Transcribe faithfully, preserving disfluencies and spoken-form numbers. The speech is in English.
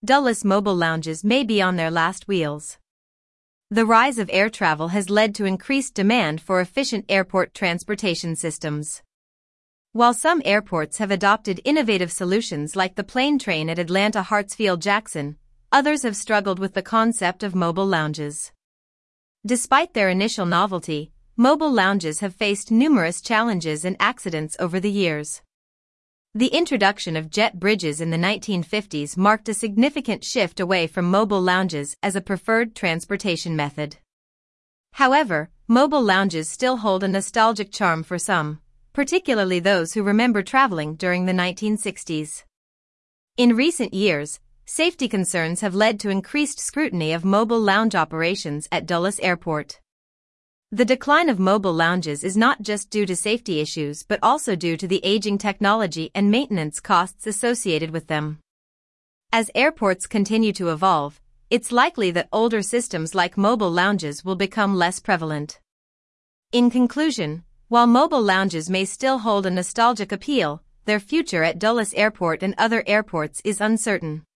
Dulles mobile lounges may be on their last wheels. The rise of air travel has led to increased demand for efficient airport transportation systems. While some airports have adopted innovative solutions like the plane train at Atlanta Hartsfield-Jackson, others have struggled with the concept of mobile lounges. Despite their initial novelty, mobile lounges have faced numerous challenges and accidents over the years. The introduction of jet bridges in the nineteen fifties marked a significant shift away from mobile lounges as a preferred transportation method. However, mobile lounges still hold a nostalgic charm for some, particularly those who remember traveling during the nineteen sixties. In recent years, safety concerns have led to increased scrutiny of mobile lounge operations at Dulles Airport. The decline of mobile lounges is not just due to safety issues but also due to the aging technology and maintenance costs associated with them. As airports continue to evolve, it's likely that older systems like mobile lounges will become less prevalent. In conclusion, while mobile lounges may still hold a nostalgic appeal, their future at Dulles Airport and other airports is uncertain.